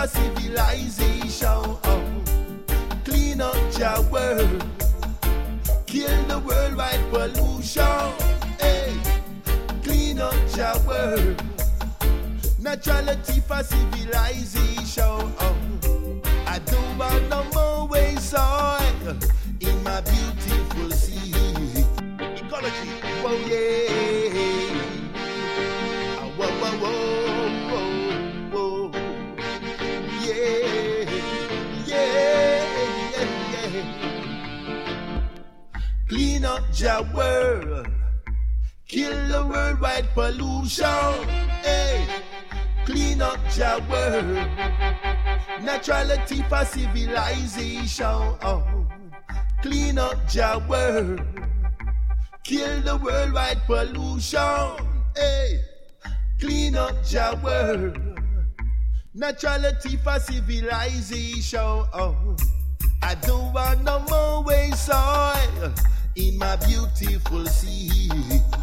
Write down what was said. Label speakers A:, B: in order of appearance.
A: for civilization. Oh. Clean up your world. Kill the worldwide pollution. Hey. Clean up your world. Neutrality for civilization. Oh. I don't want no more waste oil in my beautiful sea. Ecology. Whoa, yeah. Whoa, whoa, whoa, whoa, whoa. Yeah, yeah, yeah, yeah. Clean up your world. Kill the worldwide pollution. Hey, clean up your world. Neutrality for civilization. Oh, clean up your world. Kill the worldwide pollution. Hey, clean up your world. Neutrality for civilization. Oh, I don't want no more waste oil in my beautiful sea.